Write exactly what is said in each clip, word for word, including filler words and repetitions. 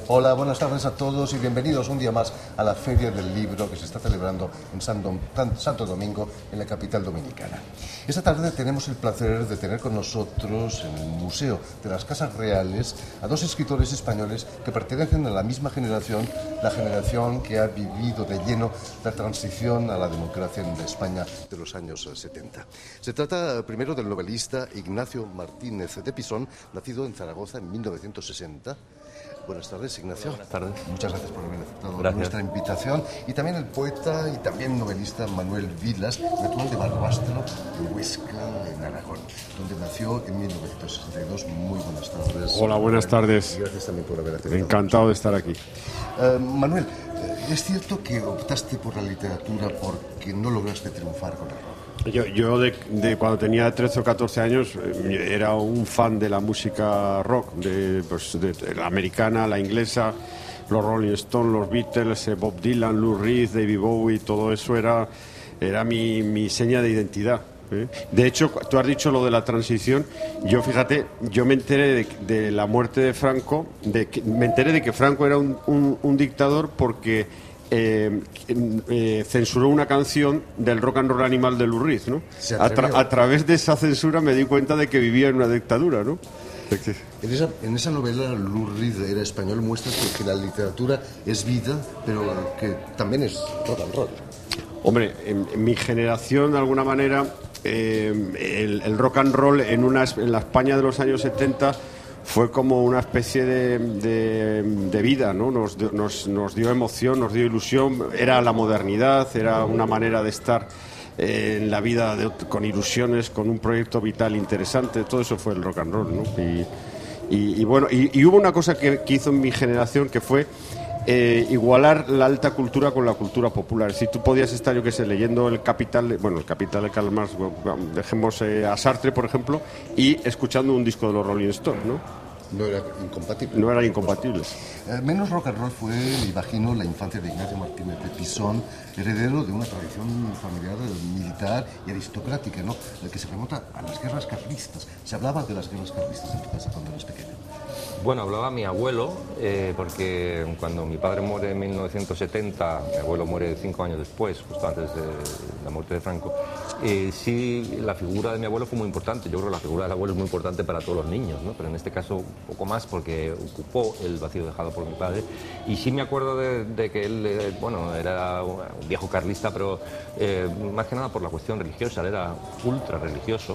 Hola, buenas tardes a todos y bienvenidos un día más a la Feria del Libro que se está celebrando en Santo Domingo, en la capital dominicana. Esta tarde tenemos el placer de tener con nosotros en el Museo de las Casas Reales a dos escritores españoles que pertenecen a la misma generación, la generación que ha vivido de lleno la transición a la democracia en España de los años setenta. Se trata primero del novelista Ignacio Martínez de Pisón, nacido en Zaragoza en mil novecientos sesenta. Buenas tardes, Ignacio. Buenas tardes. Muchas gracias por haber aceptado Gracias. nuestra invitación. Y también el poeta y también novelista Manuel Vilas, natural de Barbastro, en Huesca, en Aragón, donde nació en mil novecientos sesenta y dos. Muy buenas tardes. Hola, buenas tardes. Y gracias también por haber aceptado. Encantado de estar aquí. Uh, Manuel, ¿es cierto que optaste por la literatura porque no lograste triunfar con el rock? Yo, yo de, de cuando tenía trece o catorce años eh, era un fan de la música rock, de, pues, de, de la americana, la inglesa, los Rolling Stones, los Beatles, eh, Bob Dylan, Lou Reed, David Bowie, todo eso era, era mi, mi seña de identidad. ¿eh? De hecho, tú has dicho lo de la transición. Yo, fíjate, yo me enteré de, de la muerte de Franco, de que, me enteré de que Franco era un, un, un dictador porque Eh, eh, censuró una canción del rock and roll animal de Lou Reed, ¿no? A, tra a través de esa censura me di cuenta de que vivía en una dictadura, ¿no? En esa, en esa novela Lou Reed era español, muestras que, que la literatura es vida, pero que también es rock and roll. Hombre, en, en mi generación, de alguna manera, eh, el, el rock and roll en, una, en la España de los años setenta fue como una especie de, de, de vida, ¿no? Nos, nos, nos dio emoción, nos dio ilusión, era la modernidad, era una manera de estar eh, en la vida de, con ilusiones, con un proyecto vital interesante. Todo eso fue el rock and roll, ¿no? Y, y, y bueno, y, y hubo una cosa que, que hizo en mi generación, que fue eh, igualar la alta cultura con la cultura popular. Si tú podías estar, yo qué sé, leyendo el Capital, bueno, el Capital de Karl Marx, dejemos eh, a Sartre, por ejemplo, y escuchando un disco de los Rolling Stones, ¿no? No era incompatible. No eran incompatibles. Eh, menos rock and roll fue, me imagino, la infancia de Ignacio Martínez de Pisón, heredero de una tradición familiar militar y aristocrática, ¿no? Que se remonta a las guerras carlistas. Se hablaba de las guerras carlistas en tu casa cuando eras pequeño. Bueno, hablaba mi abuelo, eh, porque cuando mi padre muere en mil novecientos setenta, mi abuelo muere cinco años después, justo antes de la muerte de Franco, eh, sí, la figura de mi abuelo fue muy importante. Yo creo que la figura del abuelo es muy importante para todos los niños, ¿no? Pero en este caso un poco más porque ocupó el vacío dejado por mi padre. Y sí me acuerdo de, de que él, eh, bueno, era un viejo carlista, pero eh, más que nada por la cuestión religiosa, él era ultra religioso.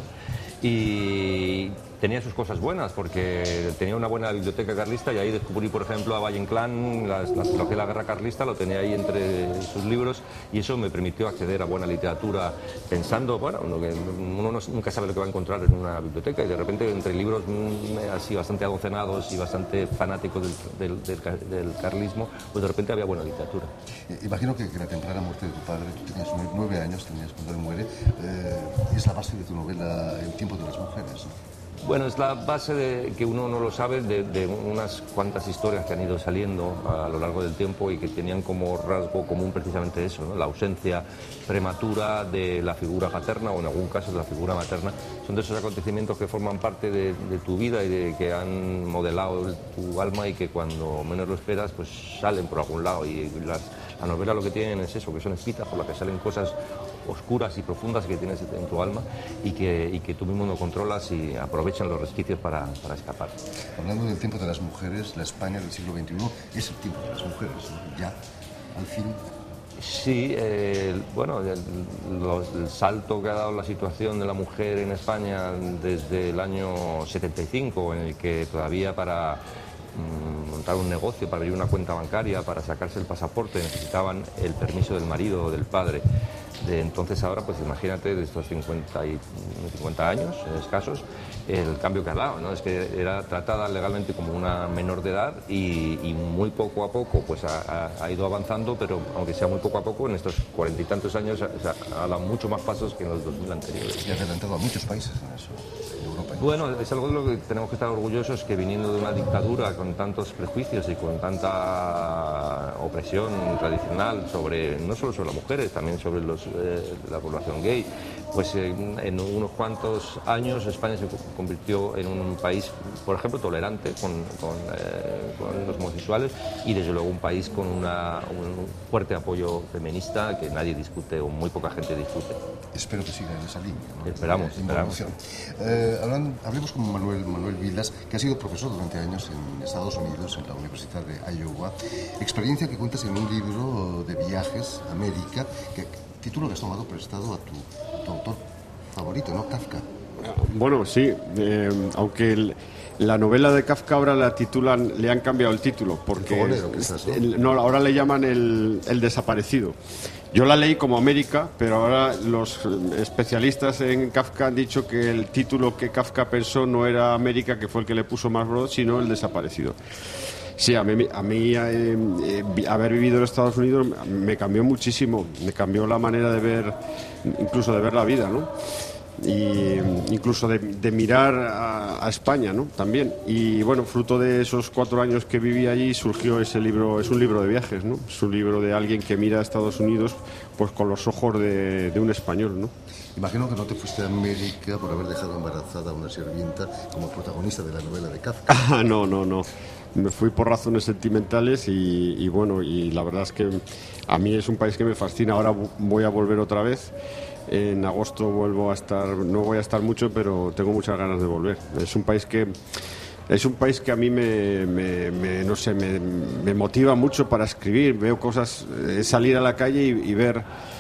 Y tenía sus cosas buenas porque tenía una buena biblioteca carlista y ahí descubrí, por ejemplo, a Valle Inclán, la, la trilogía de la guerra carlista, lo tenía ahí entre sus libros y eso me permitió acceder a buena literatura pensando, bueno, uno, que uno no, nunca sabe lo que va a encontrar en una biblioteca y de repente entre libros mmm, así bastante adocenados y bastante fanáticos del, del, del, del carlismo, pues de repente había buena literatura. Eh, imagino que, que la temprana muerte de tu padre, tú tenías nueve años, tenías cuando él muere, eh, es la base de tu novela El tiempo de las mujeres, ¿no? Bueno, es la base de, que uno no lo sabe, de, de unas cuantas historias que han ido saliendo a lo largo del tiempo y que tenían como rasgo común precisamente eso, ¿no? La ausencia prematura de la figura paterna o en algún caso de la figura materna. Son de esos acontecimientos que forman parte de, de tu vida y de, que han modelado el, tu alma y que cuando menos lo esperas pues salen por algún lado. Y las, la novela lo que tienen es eso, que son espitas por las que salen cosas oscuras y profundas que tienes en tu alma y que, y que tú mismo no controlas y aprovechan los resquicios para, para escapar. Hablando del tiempo de las mujeres, la España del siglo veintiuno es el tiempo de las mujeres, ¿no? Ya, al fin. Sí, eh, bueno, el, los, el salto que ha dado la situación de la mujer en España desde el año setenta y cinco, en el que todavía para mm, montar un negocio, para abrir una cuenta bancaria, para sacarse el pasaporte, necesitaban el permiso del marido o del padre. De entonces ahora, pues imagínate, de estos cincuenta, y, cincuenta años escasos, el cambio que ha dado, ¿no? Es que era tratada legalmente como una menor de edad y, y muy poco a poco pues ha, ha ido avanzando, pero aunque sea muy poco a poco, en estos cuarenta y tantos años ha, ha dado mucho más pasos que en los dos mil anteriores. Y ha adelantado a muchos países en eso, en Europa. Bueno, es algo de lo que tenemos que estar orgullosos, que viniendo de una dictadura con tantos prejuicios y con tanta opresión tradicional sobre, no solo sobre las mujeres, también sobre los, eh, la población gay, pues en, en unos cuantos años España se convirtió en un país, por ejemplo, tolerante con, con, eh, con los homosexuales y desde luego un país con una, un fuerte apoyo feminista que nadie discute o muy poca gente discute. Espero que siga en esa línea, ¿no? Esperamos, de esperamos. Eh, hablan, hablemos con Manuel, Manuel Vilas, que ha sido profesor durante años en Estados Unidos, en la Universidad de Iowa. Experiencia que cuentas en un libro de viajes a América, que, título que has tomado prestado a tu, tu autor favorito, ¿no? Kafka. Bueno, sí, eh, aunque el, la novela de Kafka ahora la titulan, le han cambiado el título, porque el fogonero, quizás, ¿no? El, no, ahora le llaman el, el desaparecido. Yo la leí como América, pero ahora los especialistas en Kafka han dicho que el título que Kafka pensó no era América, que fue el que le puso más broad, sino el desaparecido. Sí, a mí, a mí eh, eh, haber vivido en Estados Unidos me cambió muchísimo, me cambió la manera de ver, incluso de ver la vida, ¿no? Y incluso de, de mirar a, a España, ¿no? También. Y bueno, fruto de esos cuatro años que viví allí surgió ese libro. Es un libro de viajes, ¿no? Es un libro de alguien que mira a Estados Unidos pues con los ojos de, de un español, ¿no? Imagino que no te fuiste a América por haber dejado embarazada a una sirvienta como protagonista de la novela de Kafka. Ah, no, no, no. Me fui por razones sentimentales y, y bueno, y la verdad es que a mí es un país que me fascina. Ahora voy a volver otra vez. En agosto vuelvo a estar, no voy a estar mucho, pero tengo muchas ganas de volver. Es un país que es un país que a mí me, me, me no sé, me, me motiva mucho para escribir. Veo cosas, eh, salir a la calle y, y ver,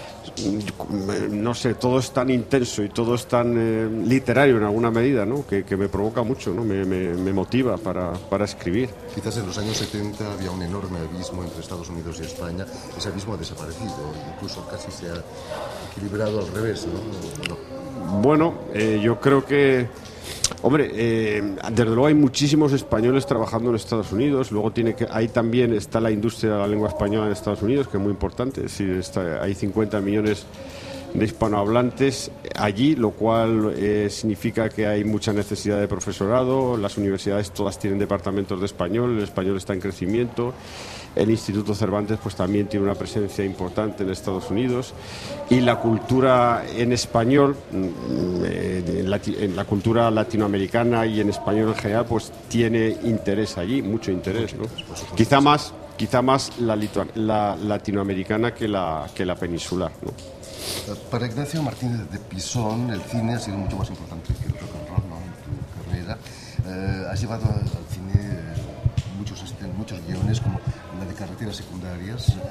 no sé, todo es tan intenso y todo es tan eh, literario en alguna medida, ¿no? Que, que me provoca mucho, ¿no? Me, me, me motiva para, para escribir. Quizás en los años setenta había un enorme abismo entre Estados Unidos y España. Ese abismo ha desaparecido, incluso casi se ha equilibrado al revés, ¿no? ¿No? Bueno, eh, yo creo que, hombre, eh, desde luego hay muchísimos españoles trabajando en Estados Unidos. Luego tiene que, ahí también está la industria de la lengua española en Estados Unidos, que es muy importante. Es decir, está, hay cincuenta millones de hispanohablantes allí, lo cual eh, significa que hay mucha necesidad de profesorado. Las universidades todas tienen departamentos de español, el español está en crecimiento. El Instituto Cervantes pues también tiene una presencia importante en Estados Unidos, y la cultura en español, en la cultura latinoamericana y en español en general, pues tiene interés allí, mucho interés, ¿no? Quizá más, quizá más la, la latinoamericana que la, que la peninsular, ¿no? Para Ignacio Martínez de Pisón, el cine ha sido mucho más importante que el rock and roll, ¿no? En tu carrera. Eh, has llevado al cine eh, muchos, este, muchos guiones, como la de Carreteras Secundarias. Eh,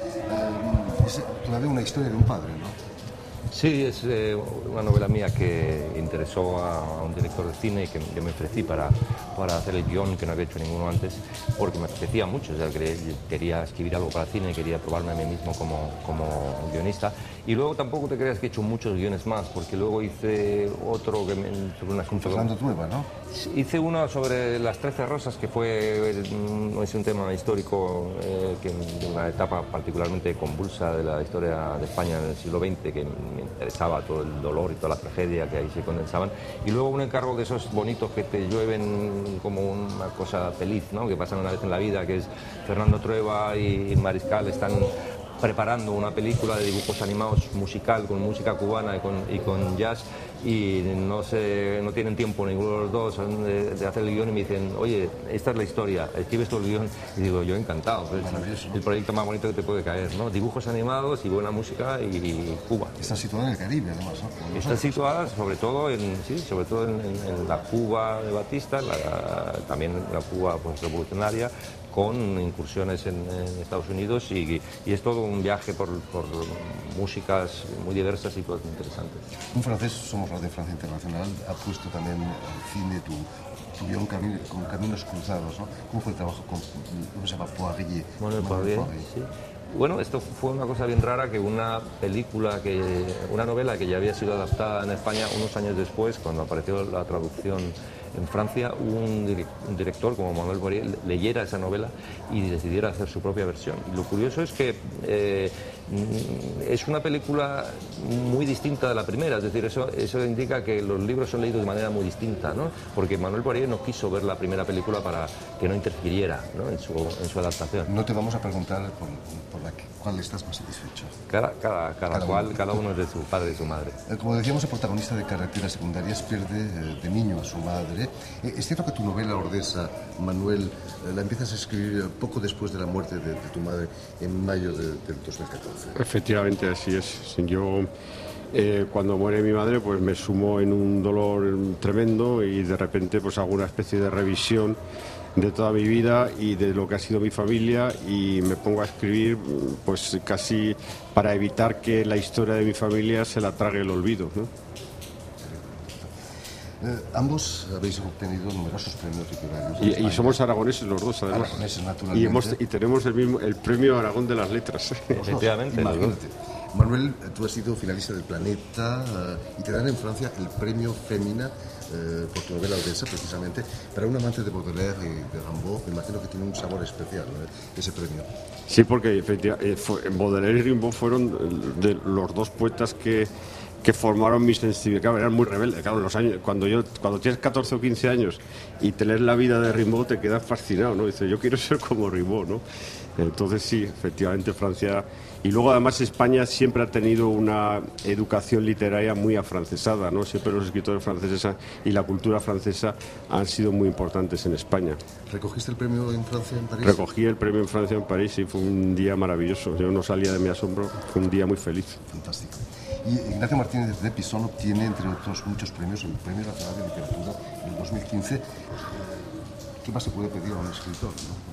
es todavía una historia de un padre, ¿no? Sí, es eh, una novela mía que interesó a, a un director de cine y que, que me ofrecí para, para hacer el guión, que no había hecho ninguno antes, porque me apetecía mucho. O sea, quería escribir algo para cine, quería probarme a mí mismo como, como guionista. Y luego tampoco te creas que he hecho muchos guiones más, porque luego hice otro que me, sobre un asunto... Fernando Trueba, ¿no? Hice uno sobre las Trece Rosas, que fue un, es un tema histórico, eh, que, de una etapa particularmente convulsa de la historia de España en el siglo veinte, que me interesaba todo el dolor y toda la tragedia que ahí se condensaban. Y luego un encargo de esos bonitos que te llueven como una cosa feliz, ¿no? Que pasan una vez en la vida, que es Fernando Trueba y Mariscal están preparando una película de dibujos animados musical, con música cubana y con, y con jazz, y no, se, no tienen tiempo ninguno de los dos de, de hacer el guión, y me dicen, oye, esta es la historia, escribes tú el guión, y digo, yo encantado, es el proyecto más bonito que te puede caer, ¿no? Dibujos animados y buena música y, y Cuba. Está situada en el Caribe, además, ¿no? Está situada sobre todo en, sí, sobre todo en, en, en la Cuba de Batista, la, también la Cuba pues, revolucionaria, con incursiones en, en Estados Unidos, y, y es todo un viaje por, por músicas muy diversas y cosas interesantes. Un francés, somos Radio Francia Internacional, ha puesto también al cine tu, tu guión camino, con Caminos Cruzados, ¿no? ¿Cómo fue el trabajo con, ¿cómo se llama? Poirier. Bueno, el Poirier, sí. Bueno, esto fue una cosa bien rara, que una película, que una novela que ya había sido adaptada en España unos años después, cuando apareció la traducción en Francia un, direc un director como Manuel Boyer leyera esa novela y decidiera hacer su propia versión. Y lo curioso es que eh, es una película muy distinta de la primera, es decir, eso, eso indica que los libros son leídos de manera muy distinta, ¿no? Porque Manuel Boyer no quiso ver la primera película para que no interfiriera, ¿no?, en, su, en su adaptación. No te vamos a preguntar por, por la que, cuál estás más satisfecho. Cada, cada, cada, cada cual, uno. cada uno es de su padre y de su madre. Eh, como decíamos, el protagonista de Carreteras Secundarias pierde eh, de niño a su madre. Eh, es cierto que tu novela Ordesa, Manuel, eh, la empiezas a escribir poco después de la muerte de, de tu madre, en mayo de, del dos mil catorce. Efectivamente, así es. Yo, eh, cuando muere mi madre, pues me sumo en un dolor tremendo y de repente pues hago una especie de revisión de toda mi vida y de lo que ha sido mi familia y me pongo a escribir pues casi para evitar que la historia de mi familia se la trague el olvido, ¿no? Eh, ambos habéis obtenido numerosos premios literarios. Y, y somos aragoneses los dos, además. Aragoneses, naturalmente. Y, hemos, y tenemos el mismo el premio Aragón de las Letras. Efectivamente. Imagínate. Manuel, tú has sido finalista del Planeta uh, y te dan en Francia el premio Fémina uh, por tu novela Ordesa, precisamente. Para un amante de Baudelaire y de Rimbaud, me imagino que tiene un sabor especial, ¿no?, ese premio. Sí, porque efectivamente, Baudelaire y Rimbaud fueron de los dos poetas que que formaron mi sensibilidad. Claro, eran muy rebeldes. Claro, los años, cuando yo, cuando tienes catorce o quince años y te lees la vida de Rimbaud, te quedas fascinado, ¿no? Dices, yo quiero ser como Rimbaud, ¿no? Entonces sí, efectivamente Francia. Y luego además España siempre ha tenido una educación literaria muy afrancesada, ¿no? Siempre los escritores franceses y la cultura francesa han sido muy importantes en España. ¿Recogiste el premio en Francia, en París? Recogí el premio en Francia, en París, y fue un día maravilloso. Yo no salía de mi asombro, fue un día muy feliz. Fantástico. Y Ignacio Martínez de Pisón obtiene, entre otros muchos premios, el Premio Nacional de Literatura en dos mil quince. ¿Qué más se puede pedir a un escritor,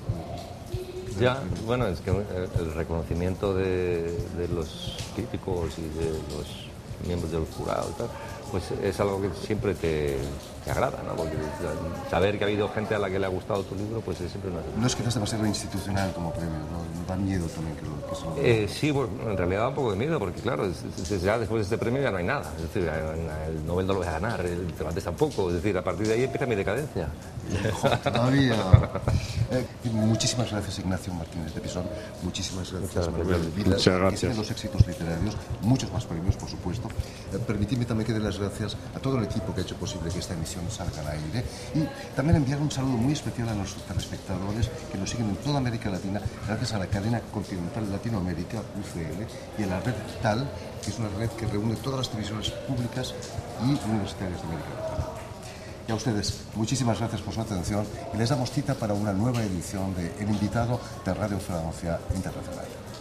no? Ya, bueno, es que el reconocimiento de, de los críticos y de los miembros del jurado y tal, pues es algo que siempre te, te agrada, ¿no? Porque saber que ha habido gente a la que le ha gustado tu libro, pues es siempre una... No es que no es demasiado institucional como premio, ¿no? Da miedo también que, lo, que se lo... Eh, sí, bueno, en realidad da un poco de miedo, porque claro, es, es, ya después de este premio ya no hay nada. Es decir, el Nobel no lo voy a ganar, el Cervantes tampoco, es decir, a partir de ahí empieza mi decadencia. Joder, todavía. Eh, muchísimas gracias, Ignacio Martínez de Pisón. Muchísimas gracias, Manuel Vilas. Muchas gracias. Que tiene los éxitos literarios, muchos más premios, por supuesto. Eh, permitidme también que dé las gracias a todo el equipo que ha hecho posible que esta emisión salga al aire y también enviar un saludo muy especial a los telespectadores que nos siguen en toda América Latina gracias a la cadena continental Latinoamérica, U C L, y a la red TAL, que es una red que reúne todas las televisiones públicas y universitarias de América Latina. Y a ustedes, muchísimas gracias por su atención y les damos cita para una nueva edición de El Invitado de Radio Francia Internacional.